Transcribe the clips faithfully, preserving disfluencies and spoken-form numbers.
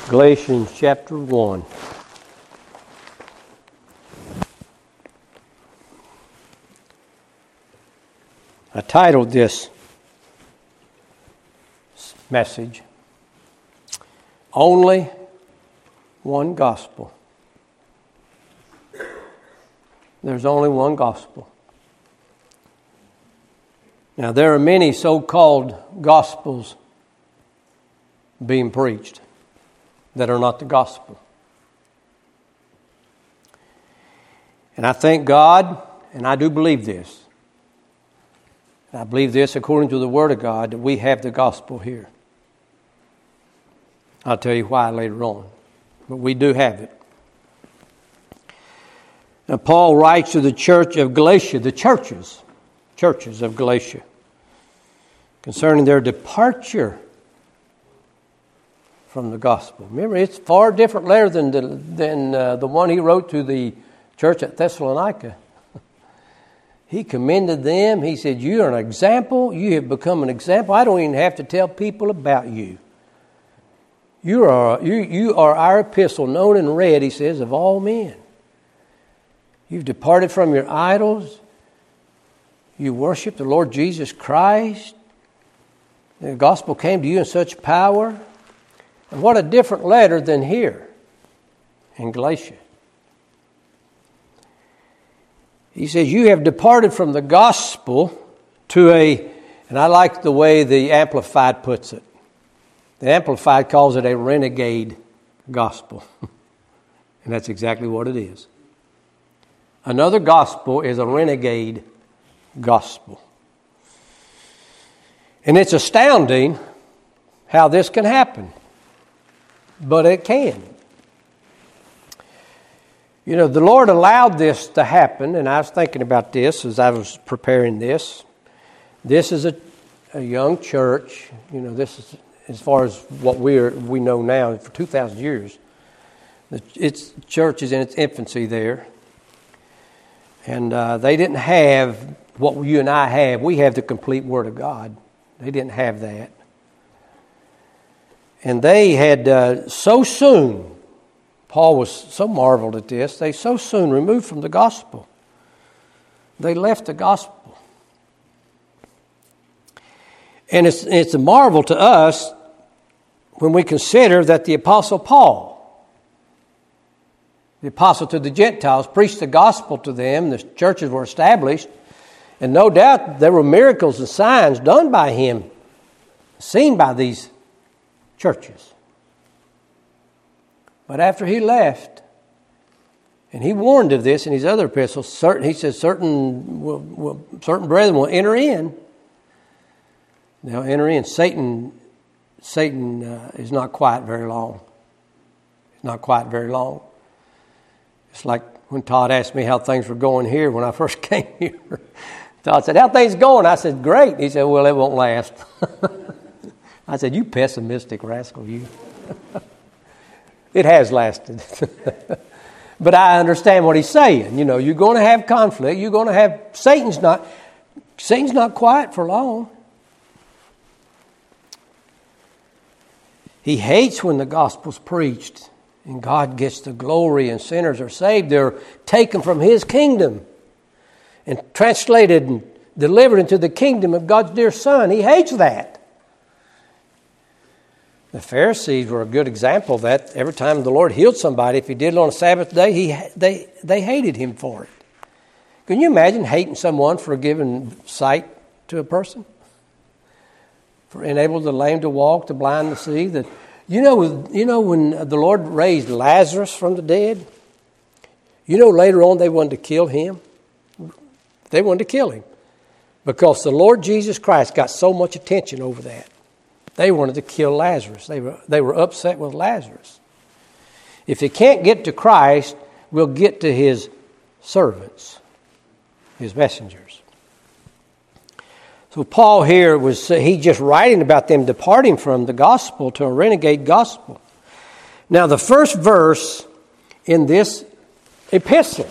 Galatians chapter one. I titled this message, Only One Gospel. There's only one gospel. Now, there are many so-called gospels being preached that are not the gospel. And I thank God, and I do believe this. And I believe this according to the Word of God, that we have the gospel here. I'll tell you why later on. But we do have it. Now, Paul writes to the church of Galatia, the churches, churches of Galatia, concerning their departure from the gospel. Remember, it's a far different letter than the, than uh, the one he wrote to the church at Thessalonica. He commended them. He said, "You are an example. You have become an example. I don't even have to tell people about you. You are you you are our epistle, known and read," he says, "of all men. You've departed from your idols. You worship the Lord Jesus Christ. The gospel came to you in such power." And what a different letter than here in Galatia. He says, you have departed from the gospel to a, and I like the way the Amplified puts it. The Amplified calls it a renegade gospel. And that's exactly what it is. Another gospel is a renegade gospel. And it's astounding how this can happen. But it can. You know, the Lord allowed this to happen, and I was thinking about this as I was preparing this. This is a, a young church. You know, this is as far as what we are, we know now for two thousand years. The, its church is in its infancy there. And uh, they didn't have what you and I have. We have the complete Word of God. They didn't have that. And they had uh, so soon, Paul was so marveled at this, they so soon removed from the gospel. They left the gospel. And it's, it's a marvel to us when we consider that the Apostle Paul, the apostle to the Gentiles, preached the gospel to them. The churches were established. And no doubt there were miracles and signs done by him, seen by these churches. But after he left, and he warned of this in his other epistles, certain, he says certain will, will, certain brethren will enter in. They'll enter in. Satan, Satan uh, is not quiet very long. It's not quiet very long. It's like when Todd asked me how things were going here when I first came here. Todd said, "How things going?" I said, "Great." He said, "Well, it won't last." I said, "You pessimistic rascal, you." It has lasted. But I understand what he's saying. You know, you're going to have conflict. You're going to have, Satan's not, Satan's not quiet for long. He hates when the gospel's preached and God gets the glory and sinners are saved. They're taken from his kingdom and translated and delivered into the kingdom of God's dear Son. He hates that. The Pharisees were a good example of that. Every time the Lord healed somebody, if he did it on a Sabbath day, he they they hated him for it. Can you imagine hating someone for giving sight to a person? For enabling the lame to walk, the blind to see. That you know, you know when the Lord raised Lazarus from the dead, you know later on they wanted to kill him. They wanted to kill him because the Lord Jesus Christ got so much attention over that. They wanted to kill Lazarus. They were they were upset with Lazarus. If they can't get to Christ, we'll get to his servants, his messengers. So Paul here was he just writing about them departing from the gospel to a renegade gospel. Now the first verse in this epistle,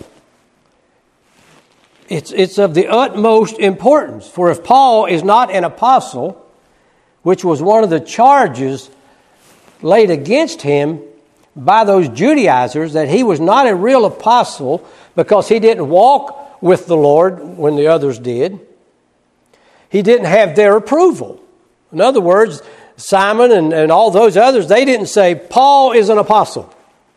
it's it's of the utmost importance. For if Paul is not an apostle, which was one of the charges laid against him by those Judaizers that he was not a real apostle because he didn't walk with the Lord when the others did. He didn't have their approval. In other words, Simon and, and all those others, they didn't say, Paul is an apostle.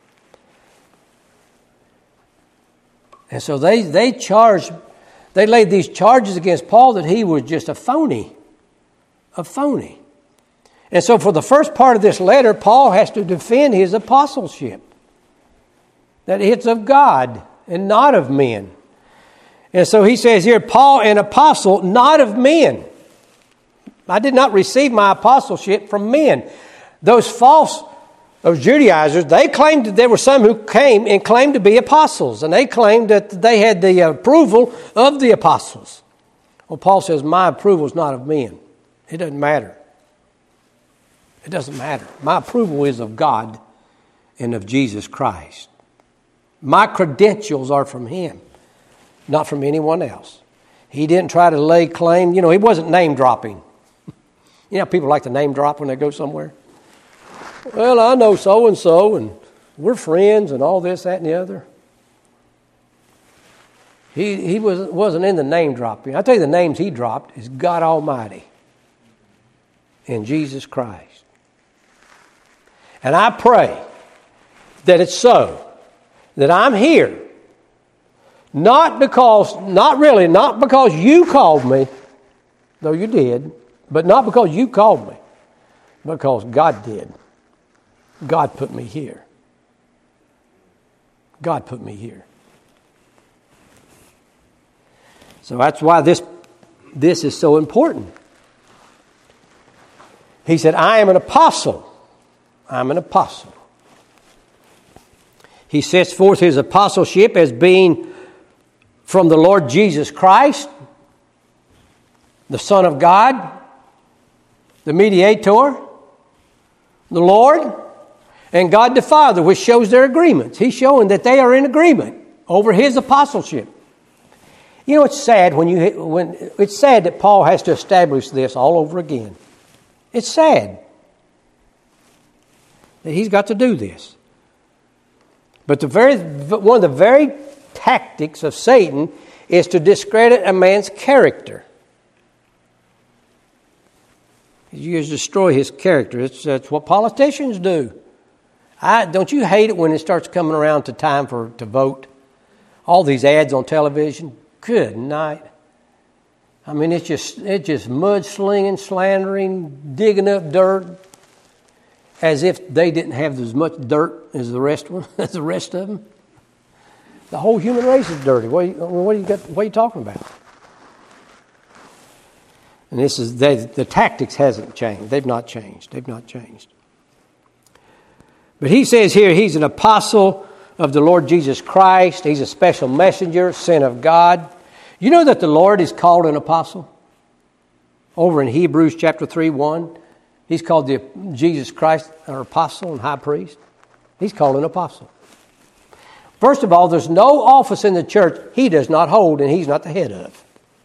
And so they, they charged, they laid these charges against Paul that he was just a phony. A phony. And so for the first part of this letter, Paul has to defend his apostleship. That it's of God and not of men. And so he says here, Paul, an apostle, not of men. I did not receive my apostleship from men. Those false, those Judaizers, they claimed that there were some who came and claimed to be apostles. And they claimed that they had the approval of the apostles. Well, Paul says, my approval is not of men. It doesn't matter. It doesn't matter. My approval is of God and of Jesus Christ. My credentials are from Him, not from anyone else. He didn't try to lay claim. You know, he wasn't name dropping. You know, people like to name drop when they go somewhere. Well, I know so-and-so, and we're friends, and all this, that, and the other. He he was, wasn't in the name dropping. I'll tell you the names he dropped is God Almighty and Jesus Christ. And I pray that it's so, that I'm here, not because, not really, not because you called me, though you did, but not because you called me, because God did. God put me here. God put me here. So that's why this, this is so important. He said, I am an apostle. I'm an apostle. He sets forth his apostleship as being from the Lord Jesus Christ, the Son of God, the mediator, the Lord, and God the Father, which shows their agreements. He's showing that they are in agreement over his apostleship. You know, it's sad when you when it's sad that Paul has to establish this all over again. It's sad that he's got to do this. But the very one of the very tactics of Satan is to discredit a man's character. You just destroy his character. It's, that's what politicians do. I, don't you hate it when it starts coming around to time for to vote? All these ads on television. Good night. I mean, it's just it's just mudslinging, slandering, digging up dirt, as if they didn't have as much dirt as the rest one, as the rest of them. The whole human race is dirty. What are you, what are you, got, what are you talking about? And this is they, the tactics hasn't changed. They've not changed. They've not changed. But he says here he's an apostle of the Lord Jesus Christ. He's a special messenger, sent of God. You know that the Lord is called an apostle? Over in Hebrews chapter three, one, he's called the Jesus Christ, our apostle and high priest. He's called an apostle. First of all, there's no office in the church he does not hold and he's not the head of.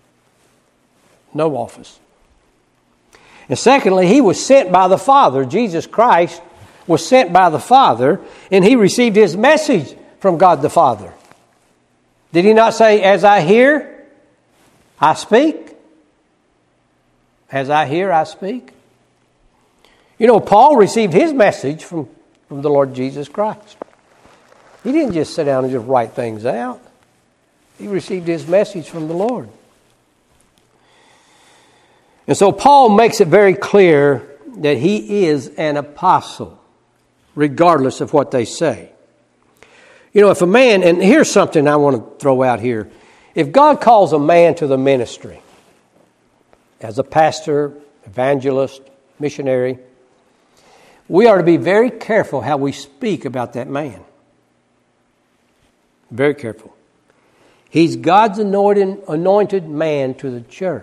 No office. And secondly, he was sent by the Father. Jesus Christ was sent by the Father, and he received his message from God the Father. Did he not say, as I hear, I speak? As I hear, I speak? You know, Paul received his message from, from the Lord Jesus Christ. He didn't just sit down and just write things out. He received his message from the Lord. And so Paul makes it very clear that he is an apostle, regardless of what they say. You know, if a man, and here's something I want to throw out here. If God calls a man to the ministry, as a pastor, evangelist, missionary, we are to be very careful how we speak about that man. Very careful. He's God's anointed, anointed man to the church.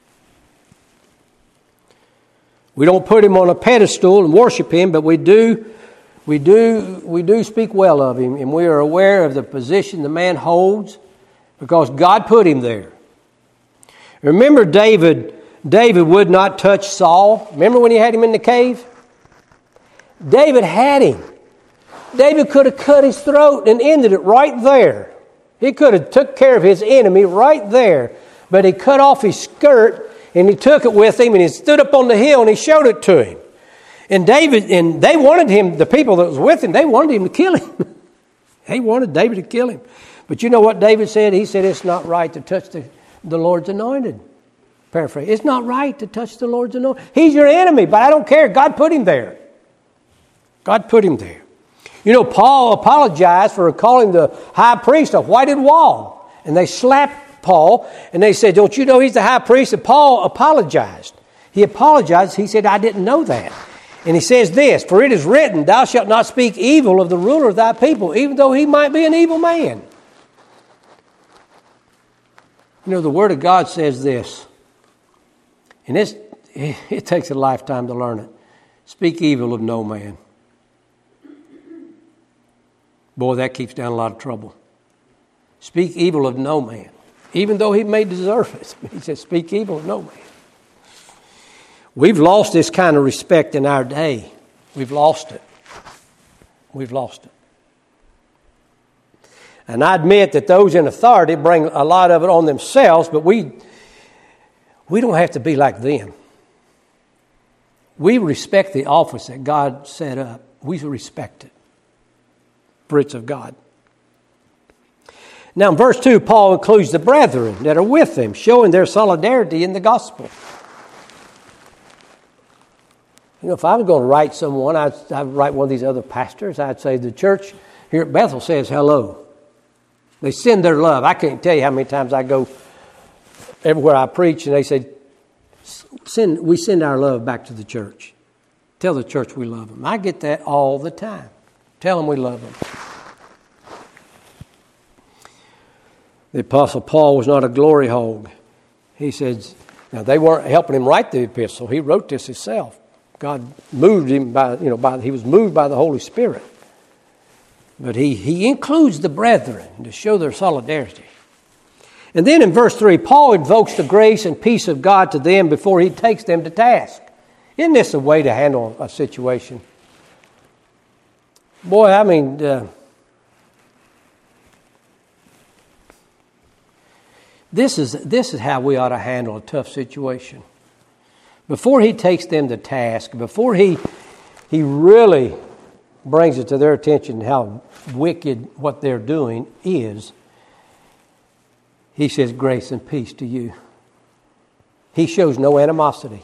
We don't put him on a pedestal and worship him, but we do, we do, we do speak well of him, and we are aware of the position the man holds because God put him there. Remember David, David would not touch Saul. Remember when he had him in the cave? David had him. David could have cut his throat and ended it right there. He could have took care of his enemy right there. But he cut off his skirt and he took it with him and he stood up on the hill and he showed it to him. And David, and they wanted him, the people that was with him, they wanted him to kill him. They wanted David to kill him. But you know what David said? He said, it's not right to touch the, the Lord's anointed. Paraphrase. It's not right to touch the Lord's anointed. He's your enemy, but I don't care. God put him there. God put him there. You know, Paul apologized for calling the high priest a whited wall. And they slapped Paul, and they said, don't you know he's the high priest? And Paul apologized. He apologized. He said, I didn't know that. And he says this, for it is written, thou shalt not speak evil of the ruler of thy people, even though he might be an evil man. You know, the Word of God says this, and it's, it takes a lifetime to learn it. Speak evil of no man. Boy, that keeps down a lot of trouble. Speak evil of no man, even though he may deserve it. He says, speak evil of no man. We've lost this kind of respect in our day. We've lost it. We've lost it. And I admit that those in authority bring a lot of it on themselves, but we, we don't have to be like them. We respect the office that God set up. We respect it. For it's of God. Now in verse two, Paul includes the brethren that are with them, showing their solidarity in the gospel. You know, if I was going to write someone, I'd, I'd write one of these other pastors. I'd say the church here at Bethel says hello. They send their love. I can't tell you how many times I go everywhere I preach and they say, send, we send our love back to the church. Tell the church we love them. I get that all the time. Tell them we love them. The Apostle Paul was not a glory hog. He says, now they weren't helping him write the epistle. He wrote this himself. God moved him by, you know, by he was moved by the Holy Spirit. But he, he includes the brethren to show their solidarity. And then in verse three, Paul invokes the grace and peace of God to them before he takes them to task. Isn't this a way to handle a situation? Boy, I mean, uh, this is this is how we ought to handle a tough situation. Before he takes them to task, before he he really brings it to their attention how wicked what they're doing is, he says, grace and peace to you. He shows no animosity.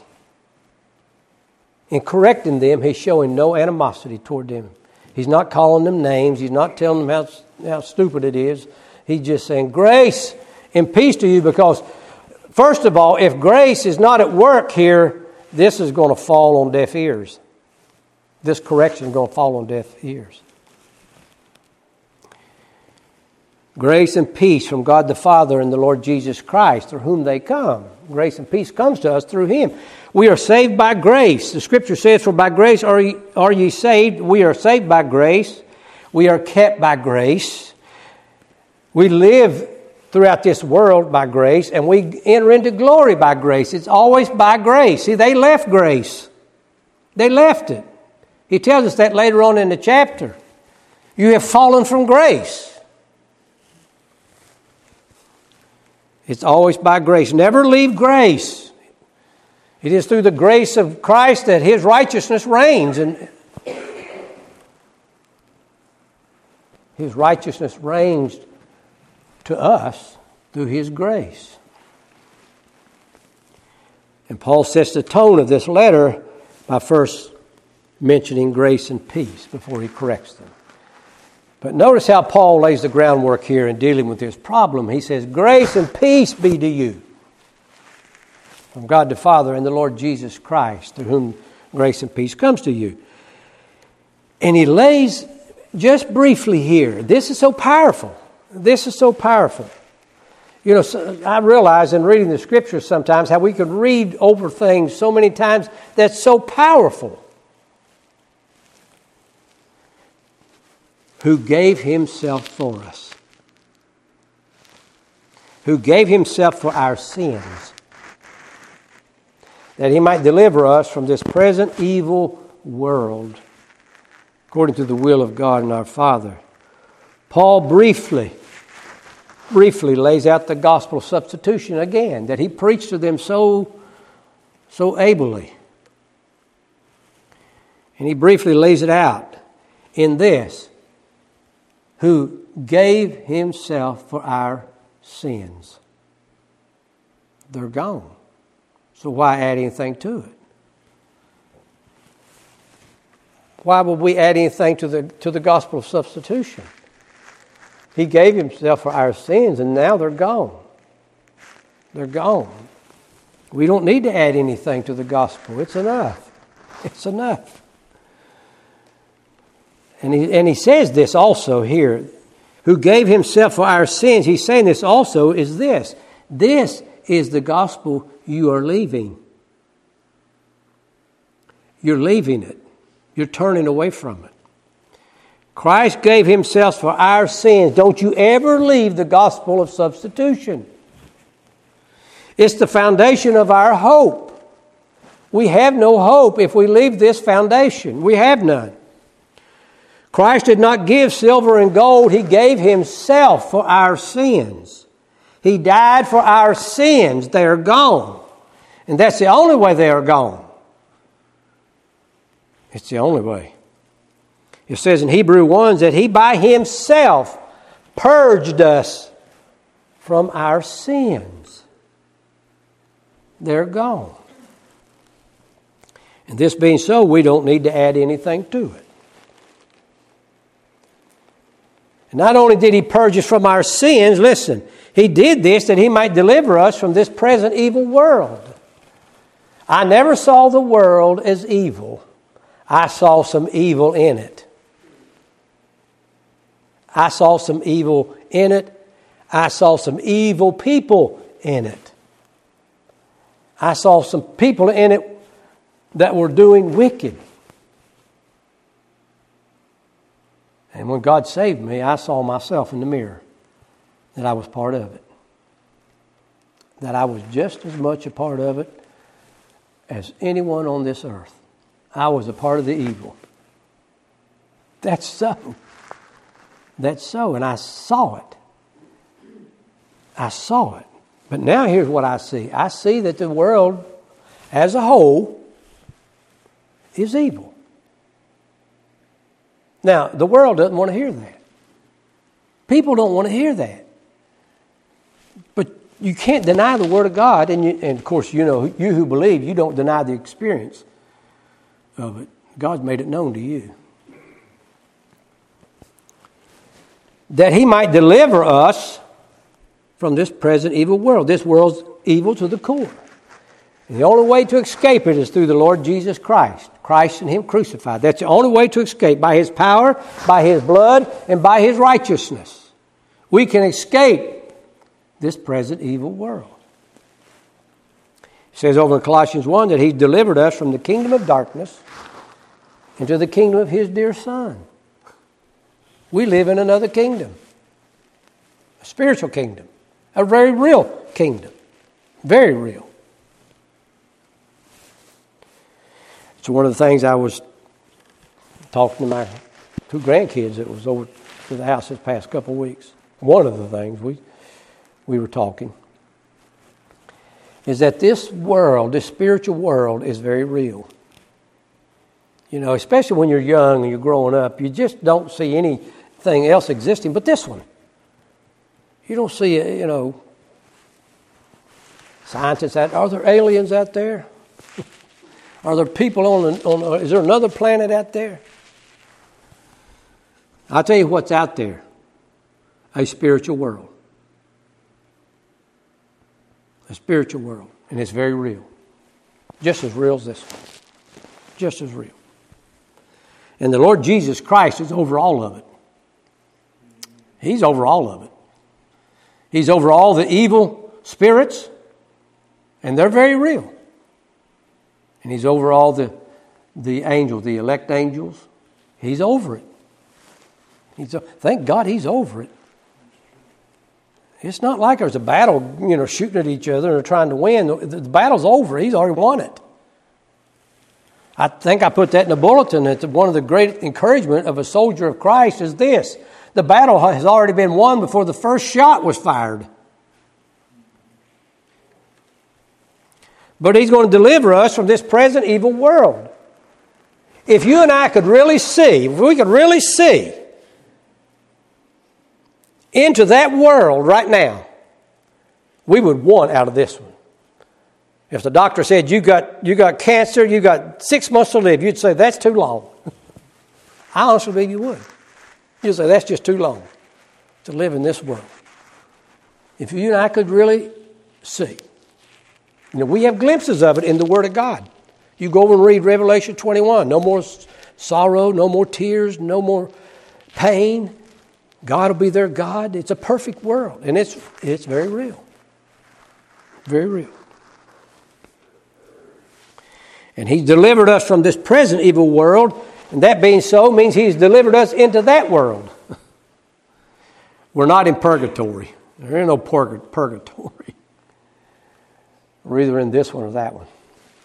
In correcting them, he's showing no animosity toward them. He's not calling them names. He's not telling them how, how stupid it is. He's just saying, grace and peace to you, because first of all, if grace is not at work here, this is going to fall on deaf ears. This correction is going to fall on deaf ears. Grace and peace from God the Father and the Lord Jesus Christ, through whom they come. Grace and peace comes to us through Him. We are saved by grace. The Scripture says, for by grace are ye, are ye saved. We are saved by grace. We are kept by grace. We live throughout this world by grace, and we enter into glory by grace. It's always by grace. See, they left grace. They left it. He tells us that later on in the chapter. You have fallen from grace. It's always by grace. Never leave grace. It is through the grace of Christ that His righteousness reigns. And His righteousness reigns to us through His grace. And Paul sets the tone of this letter by first mentioning grace and peace before he corrects them. But notice how Paul lays the groundwork here in dealing with this problem. He says, grace and peace be to you from God the Father and the Lord Jesus Christ, through whom grace and peace comes to you. And he lays just briefly here. This is so powerful. This is so powerful. You know, so I realize in reading the Scriptures sometimes how we could read over things so many times that's so powerful. Who gave Himself for us. Who gave Himself for our sins. That He might deliver us from this present evil world according to the will of God and our Father. Paul briefly, briefly lays out the gospel of substitution again, that he preached to them so, so ably. And he briefly lays it out in this: who gave himself for our sins. They're gone. So why add anything to it? Why would we add anything to the to the gospel of substitution? He gave himself for our sins, and now they're gone. They're gone. We don't need to add anything to the gospel. It's enough. It's enough. And he, and he says this also here, who gave himself for our sins. He's saying this also is this. This is the gospel you are leaving. You're leaving it. You're turning away from it. Christ gave himself for our sins. Don't you ever leave the gospel of substitution. It's the foundation of our hope. We have no hope if we leave this foundation. We have none. Christ did not give silver and gold. He gave himself for our sins. He died for our sins. They are gone. And that's the only way they are gone. It's the only way. It says in Hebrews one that he by himself purged us from our sins. They're gone. And this being so, we don't need to add anything to it. And not only did he purge us from our sins, listen, he did this that he might deliver us from this present evil world. I never saw the world as evil. I saw some evil in it. I saw some evil in it. I saw some evil people in it. I saw some people in it that were doing wicked. And when God saved me, I saw myself in the mirror, that I was part of it. That I was just as much a part of it as anyone on this earth. I was a part of the evil. That's so. That's so. And I saw it. I saw it. But now here's what I see. I see that the world as a whole is evil. Now, the world doesn't want to hear that. People don't want to hear that. But you can't deny the Word of God. And, you, and of course, you know, you who believe, you don't deny the experience of it. God's made it known to you. That he might deliver us from this present evil world. This world's evil to the core. And the only way to escape it is through the Lord Jesus Christ. Christ and him crucified. That's the only way to escape. By his power, by his blood, and by his righteousness. We can escape this present evil world. It says over in Colossians one that he's delivered us from the kingdom of darkness into the kingdom of his dear Son. We live in another kingdom. A spiritual kingdom. A very real kingdom. Very real. So one of the things I was talking to my two grandkids that was over to the house this past couple of weeks. One of the things we we were talking is that this world, this spiritual world, is very real. You know, especially when you're young and you're growing up, you just don't see anything else existing but this one. You don't see, you know, scientists out. Are there aliens out there? Are there people on, on, is there another planet out there? I'll tell you what's out there. A spiritual world. A spiritual world. And it's very real. Just as real as this one. Just as real. And the Lord Jesus Christ is over all of it. He's over all of it. He's over all the evil spirits. And they're very real. And he's over all the, the angels, the elect angels. He's over it. He's, thank God he's over it. It's not like there's a battle, you know, shooting at each other or trying to win. The, the battle's over. He's already won it. I think I put that in the bulletin. It's one of the great encouragement of a soldier of Christ is this. The battle has already been won before the first shot was fired. But he's going to deliver us from this present evil world. If you and I could really see, if we could really see into that world right now, we would want out of this one. If the doctor said you got you got cancer, you got six months to live, you'd say that's too long. I honestly believe you would. You'd say that's just too long to live in this world. If you and I could really see. You know, we have glimpses of it in the Word of God. You go and read Revelation twenty-one. No more sorrow, no more tears, no more pain. God will be their God. It's a perfect world. And it's it's very real. Very real. And He's delivered us from this present evil world. And that being so means He's delivered us into that world. We're not in purgatory. There ain't no purg- purgatory. We're either in this one or that one.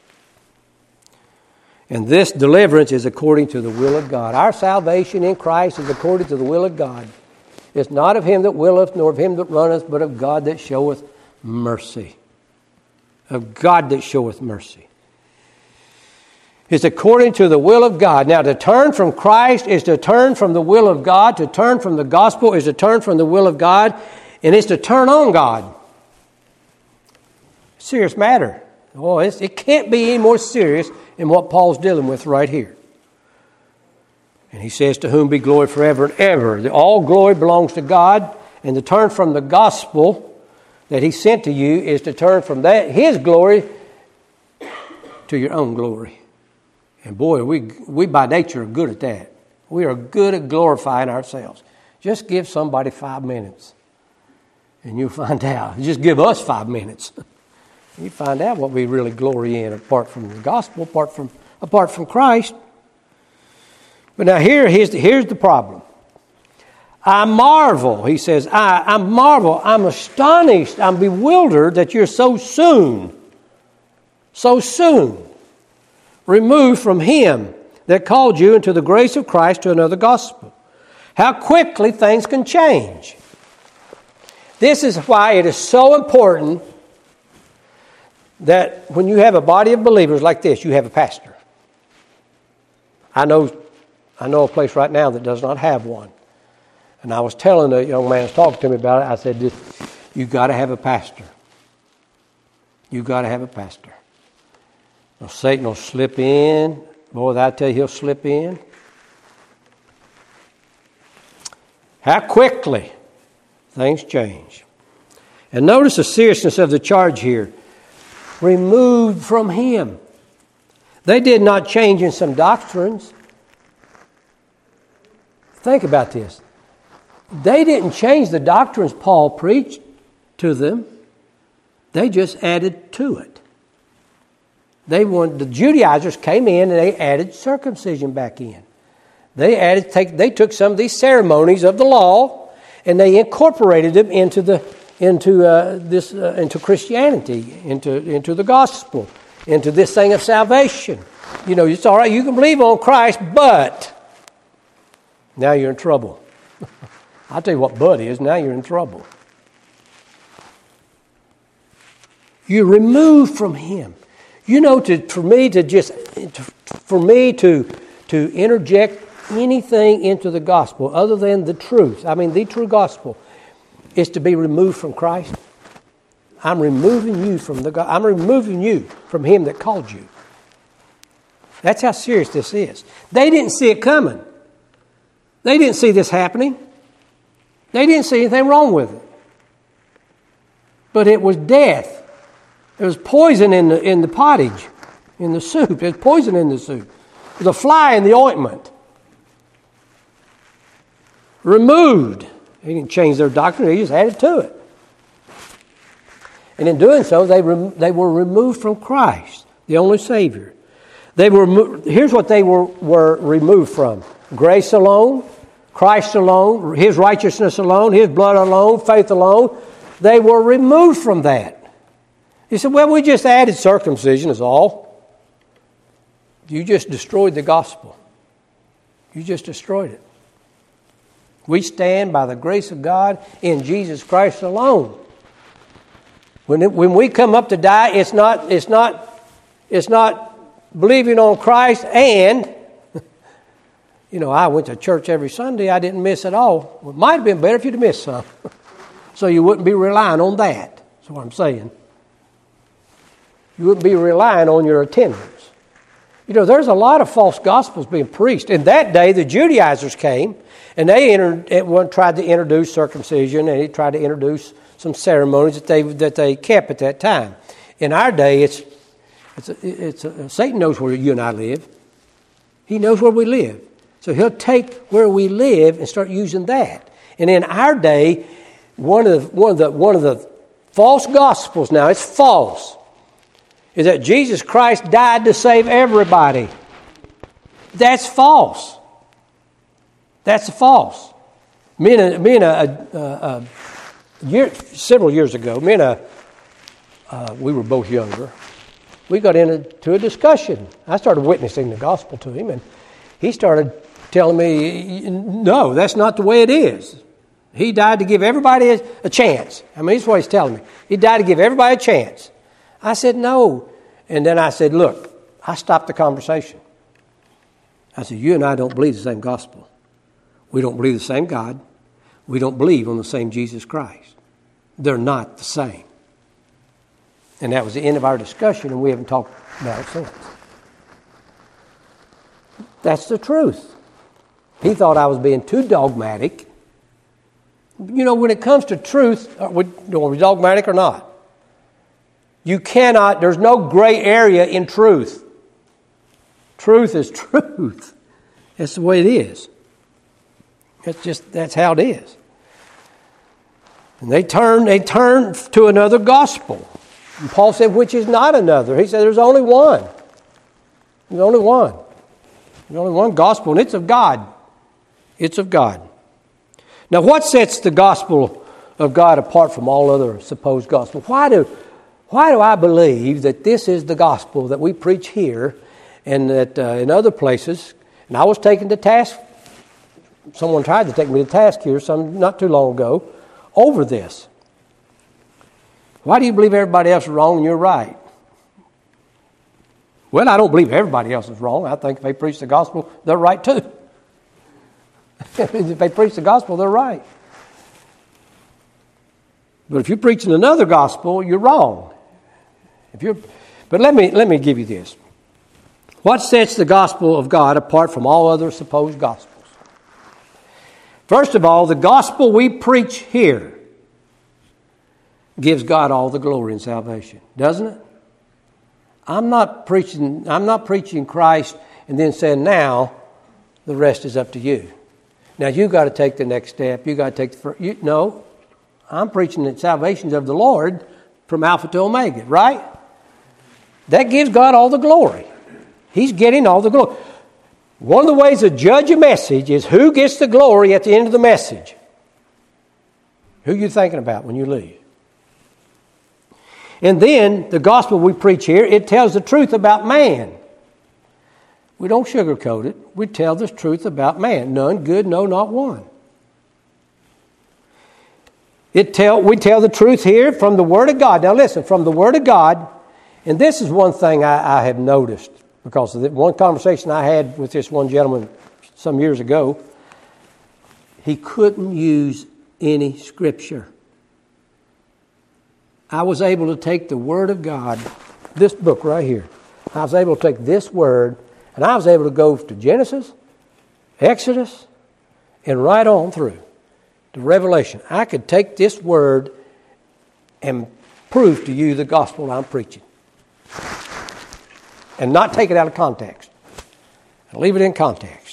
And this deliverance is according to the will of God. Our salvation in Christ is according to the will of God. It's not of him that willeth, nor of him that runneth, but of God that showeth mercy. Of God that showeth mercy. It's according to the will of God. Now, to turn from Christ is to turn from the will of God. To turn from the gospel is to turn from the will of God. And it's to turn on God. Serious matter. Oh, it's, it can't be any more serious than what Paul's dealing with right here. And he says, to whom be glory forever and ever. All glory belongs to God. And to turn from the gospel that He sent to you is to turn from that His glory to your own glory. And boy, we we by nature are good at that. We are good at glorifying ourselves. Just give somebody five minutes. And you'll find out. Just give us five minutes. You find out what we really glory in apart from the gospel, apart from apart from Christ. But now here, here's the, here's the problem. I marvel, he says, I, I marvel, I'm astonished, I'm bewildered that you're so soon, so soon removed from Him that called you into the grace of Christ to another gospel. How quickly things can change. This is why it is so important that when you have a body of believers like this, you have a pastor. I know I know a place right now that does not have one. And I was telling the young man who was talking to me about it, I said, you've got to have a pastor. You've got to have a pastor. Now, Satan will slip in. Boy, I tell you, he'll slip in. How quickly things change. And notice the seriousness of the charge here. Removed from Him. They did not change in some doctrines. Think about this. They didn't change the doctrines Paul preached to them. They just added to it. They wanted, the Judaizers came in and they added circumcision back in. They added, take, they took some of these ceremonies of the law and they incorporated them into the into uh, this uh, into Christianity, into into the gospel, into this thing of salvation. You know, it's all right. You can believe on Christ, but now you're in trouble. I'll tell you what but is. Now you're in trouble. You're removed from Him. You know, to for me to just to, for me to to interject anything into the gospel other than the truth. I mean, the true gospel is to be removed from Christ. I'm removing you from the God. I'm removing you from Him that called you. That's how serious this is. They didn't see it coming. They didn't see this happening. They didn't see anything wrong with it. But it was death. There was poison in the in the pottage, in the soup. There's poison in the soup. There's a fly in the ointment. Removed. They didn't change their doctrine. They just added to it. And in doing so, they rem- they were removed from Christ, the only Savior. They were. Here's what they were, were removed from: grace alone, Christ alone, His righteousness alone, His blood alone, faith alone. They were removed from that. He said, well, we just added circumcision is all. You just destroyed the gospel. You just destroyed it. We stand by the grace of God in Jesus Christ alone. When it, when we come up to die, it's not it's not it's not believing on Christ and you know, I went to church every Sunday. I didn't miss it all. Well, it might have been better if you'd have missed some. So you wouldn't be relying on that. That's what I'm saying. You wouldn't be relying on your attendance. You know, there's a lot of false gospels being preached. In that day, the Judaizers came, and they entered, one tried to introduce circumcision, and he tried to introduce some ceremonies that they that they kept at that time. In our day, it's it's a, it's a, Satan knows where you and I live. He knows where we live. So he'll take where we live and start using that. And in our day, one of the, one of the, one of the false gospels, now it's false, is that Jesus Christ died to save everybody. That's false. That's false. Me and a, me and a, a, a, a year, several years ago, me and a, uh, we were both younger, we got into a discussion. I started witnessing the gospel to him, and he started telling me, no, that's not the way it is. He died to give everybody a, a chance. I mean, that's what he's telling me. He died to give everybody a chance. I said, no. And then I said, look, I stopped the conversation. I said, you and I don't believe the same gospel. We don't believe the same God. We don't believe on the same Jesus Christ. They're not the same. And that was the end of our discussion, and we haven't talked about it since. That's the truth. He thought I was being too dogmatic. You know, when it comes to truth, are we, are we dogmatic or not? You cannot, there's no gray area in truth. Truth is truth. That's the way it is. That's just, that's how it is. And they turned, they turned to another gospel. And Paul said, which is not another. He said, there's only one. There's only one. There's only one gospel, and it's of God. It's of God. Now, what sets the gospel of God apart from all other supposed gospels? Why do, why do I believe that this is the gospel that we preach here and that uh, in other places? And I was taken to task. Someone tried to take me to task here some not too long ago over this. Why do you believe everybody else is wrong and you're right? Well, I don't believe everybody else is wrong. I think if they preach the gospel, they're right too. If they preach the gospel, they're right. But if you're preaching another gospel, you're wrong. If you're, but let me let me give you this. What sets the gospel of God apart from all other supposed gospels? First of all, the gospel we preach here gives God all the glory and salvation, doesn't it? I'm not preaching. I'm not preaching Christ and then saying, now the rest is up to you. Now you got to take the next step. You got to take the first. You, no, I'm preaching the salvation of the Lord from Alpha to Omega, right? That gives God all the glory. He's getting all the glory. One of the ways to judge a message is who gets the glory at the end of the message. Who you thinking about when you leave? And then the gospel we preach here, it tells the truth about man. We don't sugarcoat it. We tell the truth about man. None good, no, not one. It tell we tell the truth here from the Word of God. Now listen, from the Word of God, and this is one thing I, I have noticed because of the one conversation I had with this one gentleman some years ago. He couldn't use any scripture. I was able to take the Word of God, this book right here. I was able to take this Word, and I was able to go to Genesis, Exodus, and right on through to Revelation. I could take this Word and prove to you the gospel I'm preaching. And not take it out of context. And leave it in context.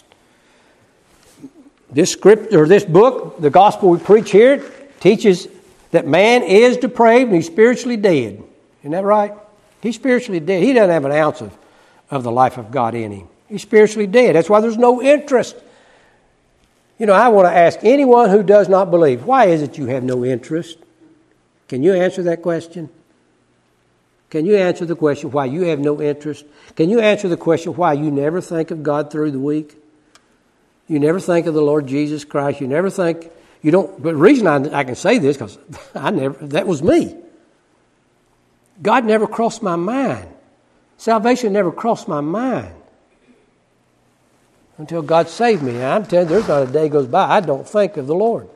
This script or this book, the gospel we preach here, teaches that man is depraved and he's spiritually dead. Isn't that right? He's spiritually dead. He doesn't have an ounce of, of the life of God in him. He's spiritually dead. That's why there's no interest. You know, I want to ask anyone who does not believe, why is it you have no interest? Can you answer that question? Can you answer the question why you have no interest? Can you answer the question why you never think of God through the week? You never think of the Lord Jesus Christ. You never think, you don't, but the reason I, I can say this, because I never, that was me. God never crossed my mind. Salvation never crossed my mind until God saved me. And I'm telling you, there's not a day goes by I don't think of the Lord.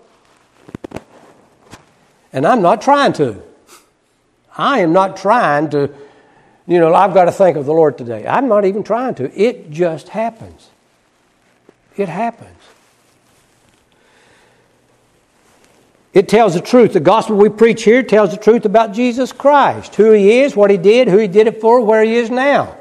And I'm not trying to. I am not trying to, you know, I've got to think of the Lord today. I'm not even trying to. It just happens. It happens. It tells the truth. The gospel we preach here tells the truth about Jesus Christ, who He is, what He did, who He did it for, where He is now.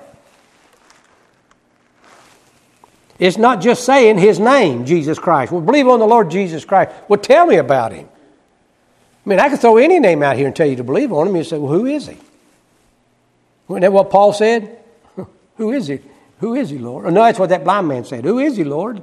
It's not just saying His name, Jesus Christ. Well, believe on the Lord Jesus Christ. Well, tell me about Him. I mean, I could throw any name out here and tell you to believe on Him. You say, well, who is He? Wasn't that what Paul said? Who is He? Who is He, Lord? Oh, no, that's what that blind man said. Who is He, Lord?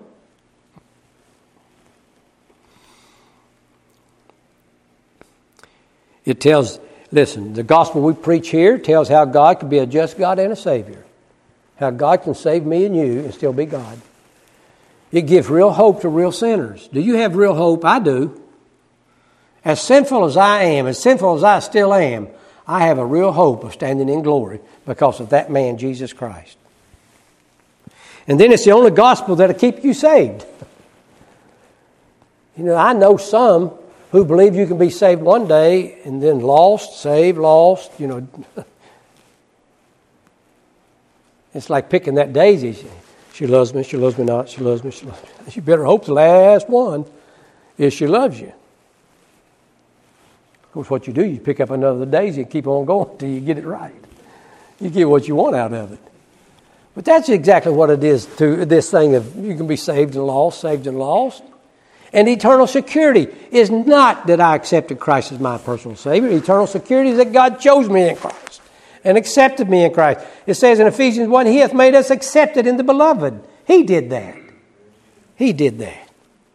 It tells, listen, the gospel we preach here tells how God can be a just God and a Savior. How God can save me and you and still be God. It gives real hope to real sinners. Do you have real hope? I do. As sinful as I am, as sinful as I still am, I have a real hope of standing in glory because of that man, Jesus Christ. And then it's the only gospel that'll keep you saved. You know, I know some who believe you can be saved one day and then lost, saved, lost, you know. It's like picking that daisy. She loves me, she loves me not, she loves me, she loves me. You better hope the last one is she loves you. Of course, what you do, you pick up another daisy and keep on going until you get it right. You get what you want out of it. But that's exactly what it is to this thing of you can be saved and lost, saved and lost. And eternal security is not that I accepted Christ as my personal Savior. Eternal security is that God chose me in Christ and accepted me in Christ. It says in Ephesians one, He hath made us accepted in the Beloved. He did that. He did that.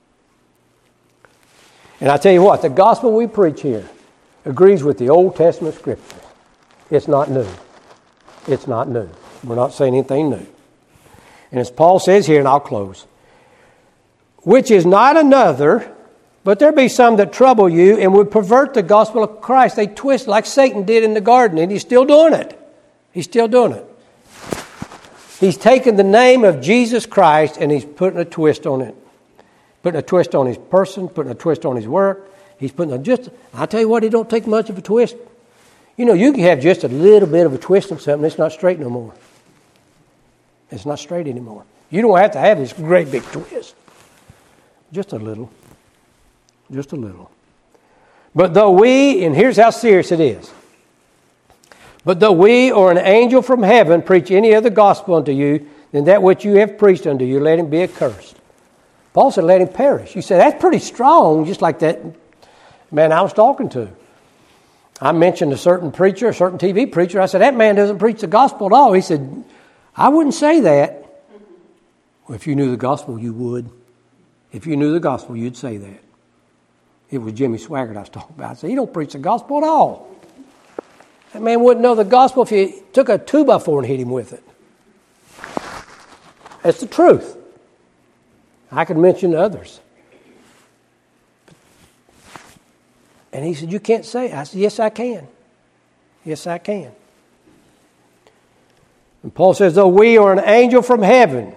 And I tell you what, the gospel we preach here agrees with the Old Testament Scripture. It's not new. It's not new. We're not saying anything new. And as Paul says here, and I'll close, which is not another, but there be some that trouble you and would pervert the gospel of Christ. They twist like Satan did in the garden, and he's still doing it. He's still doing it. He's taken the name of Jesus Christ and he's putting a twist on it. Putting a twist on His person, putting a twist on His work. He's putting a just, I'll tell you what, He don't take much of a twist. You know, you can have just a little bit of a twist on something, it's not straight no more. It's not straight anymore. You don't have to have this great big twist. Just a little. Just a little. But though we, and here's how serious it is. But though we or an angel from heaven preach any other gospel unto you than that which you have preached unto you, let him be accursed. Paul said, let him perish. You say, that's pretty strong, just like that man I was talking to. I mentioned a certain preacher, a certain T V preacher. I said, that man doesn't preach the gospel at all. He said, I wouldn't say that. Well, if you knew the gospel, you would. If you knew the gospel, you'd say that. It was Jimmy Swaggart I was talking about. I said, he don't preach the gospel at all. That man wouldn't know the gospel if you took a two by four and hit him with it. That's the truth. I could mention others. And he said, you can't say it. I said, yes, I can. Yes, I can. And Paul says, though we are an angel from heaven,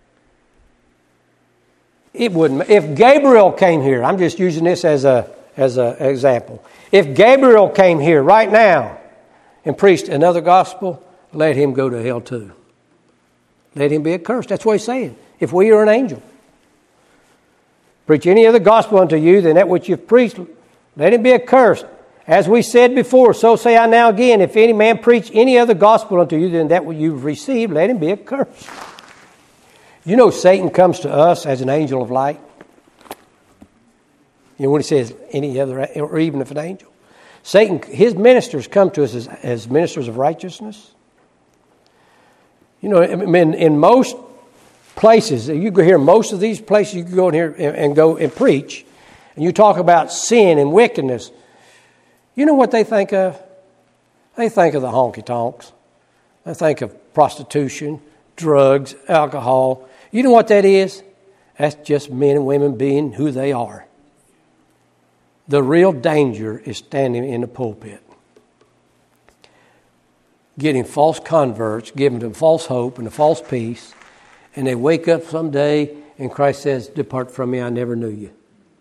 it wouldn't. If Gabriel came here, I'm just using this as a as an example. If Gabriel came here right now and preached another gospel, let him go to hell too. Let him be accursed. That's what he's saying. If we are an angel, preach any other gospel unto you than that which you've preached, let him be accursed. As we said before, so say I now again, if any man preach any other gospel unto you than that which you've received, let him be accursed. You know Satan comes to us as an angel of light. You know when he says any other, or even if an angel. Satan, his ministers come to us as, as ministers of righteousness. You know, in, in most places, you go here, most of these places you can go in here and, and go and preach, and you talk about sin and wickedness. You know what they think of? They think of the honky-tonks. They think of prostitution, drugs, alcohol. You know what that is? That's just men and women being who they are. The real danger is standing in the pulpit, getting false converts, giving them false hope and a false peace, and they wake up someday and Christ says, "Depart from me, I never knew you."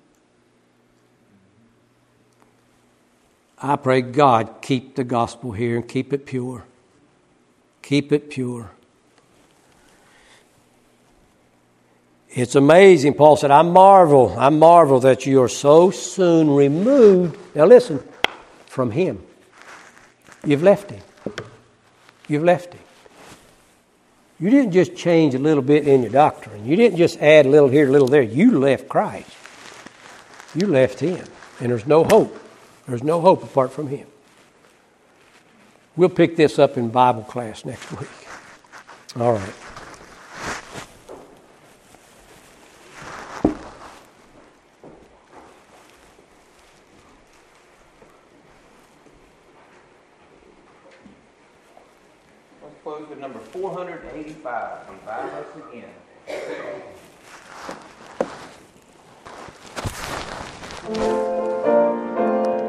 I pray God keep the gospel here and keep it pure. Keep it pure. It's amazing. Paul said, I marvel, I marvel that you are so soon removed. Now listen, from Him. You've left Him. You've left Him. You didn't just change a little bit in your doctrine. You didn't just add a little here, a little there. You left Christ. You left Him. And there's no hope. There's no hope apart from Him. We'll pick this up in Bible class next week. All right. Let's close with number four hundred eighty-five. Revive us again.